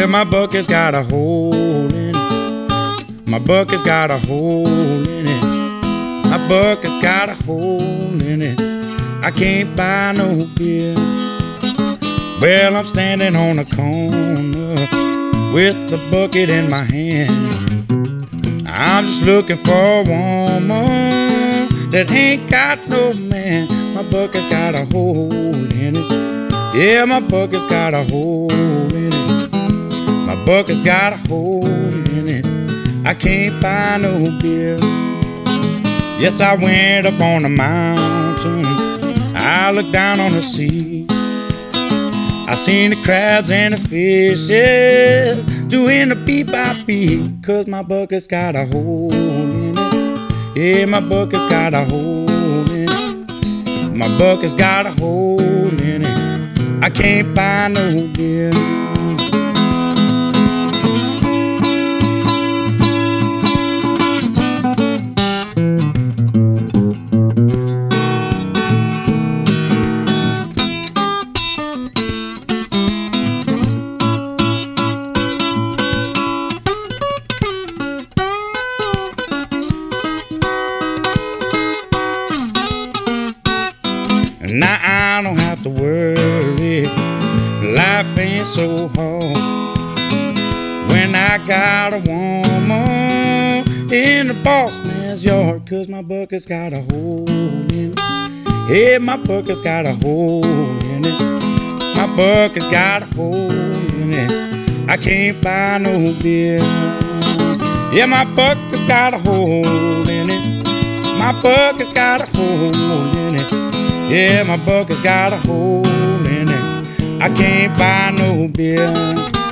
Well, my bucket's got a hole in it. My bucket's got a hole in it. My bucket's got a hole in it. I can't buy no beer. Well, I'm standing on a corner with the bucket in my hand. I'm just looking for a woman that ain't got no man. My bucket's got a hole in it. Yeah, my bucket's got a hole in it. My bucket's got a hole in it. I can't buy no beer. Yes, I went up on a mountain. I looked down on the sea. I seen the crabs and the fishes doing the beep by beep. 'Cause my bucket's got a hole in it. Yeah, my bucket's got a hole in it. My bucket's got a hole in it. I can't buy no beer. Now I don't have to worry, life ain't so hard when I got a woman in the boss man's yard. 'Cause my bucket's got a hole in it. Yeah, my bucket's got a hole in it. My bucket's got a hole in it. I can't buy no beer. Yeah, my bucket's got a hole in it. My bucket's got a hole in it. Yeah, my bucket's got a hole in it. I can't buy no beer.